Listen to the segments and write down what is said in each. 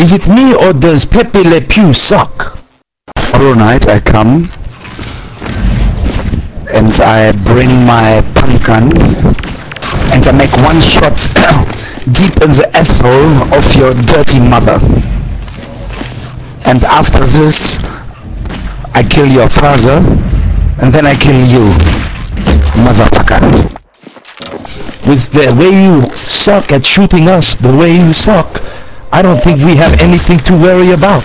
Is it me or does Pepe Le Pew suck? Tomorrow night I come and I bring my pumpkin and I make one shot deep in the asshole of your dirty mother. And after this, I kill your father and then I kill you, motherfucker. With the way you suck at shooting us, the way you suck, I don't think we have anything to worry about.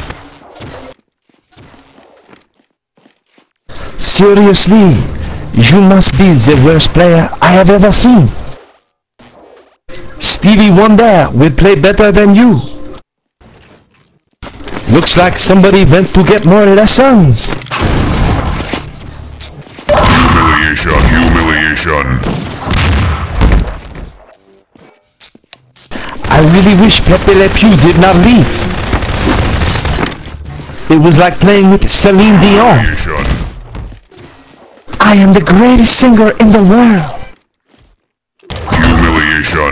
Seriously, you must be the worst player I have ever seen. Stevie Wonder will play better than you. Looks like somebody went to get more lessons. Humiliation. I really wish Pepe Le Pew did not leave. It was like playing with Celine Dion. I am the greatest singer in the world. Humiliation.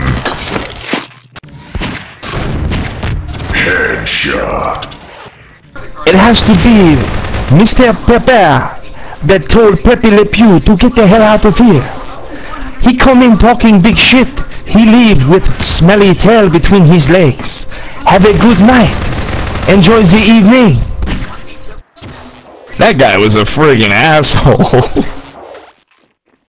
Headshot. It has to be Mr. Pepe that told Pepe Le Pew to get the hell out of here. He come in talking big shit. He leave with smelly tail between his legs. Have a good night. Enjoy the evening. That guy was a friggin' asshole.